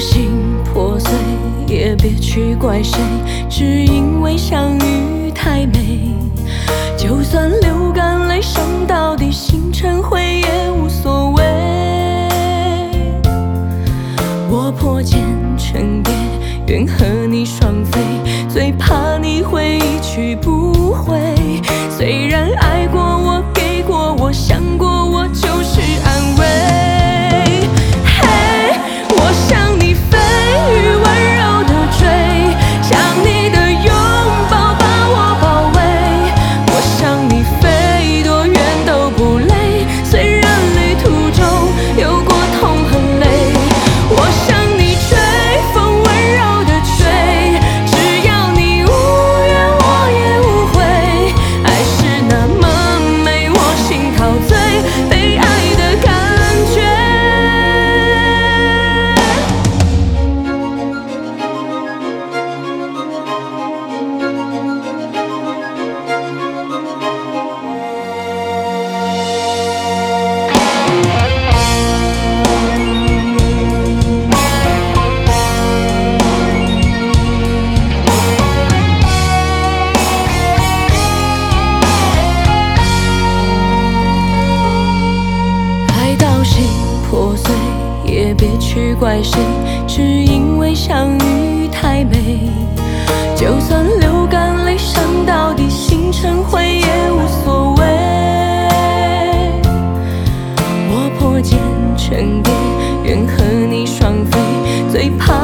心破碎，也别去怪谁，只因为相遇太美。就算流干泪，伤到底，心成灰也无所谓。我破茧成蝶，愿和你双飞，最怕你会一去不回。虽然爱过我，给过我，想过我，就是安慰。嘿，我向你飞，雨温柔的追，像你的拥抱把我包围。我向你飞，多远都不累，虽然旅途中有过痛和泪。我向你追，风温柔的吹，只要你无怨我也无悔。爱是那么美，我心陶醉，被爱的感觉。爱到心破碎，也别去怪谁，只因为相遇太美。就算流干泪，伤到底，心成灰也无所谓。我破茧成蝶，愿和你双飞，最怕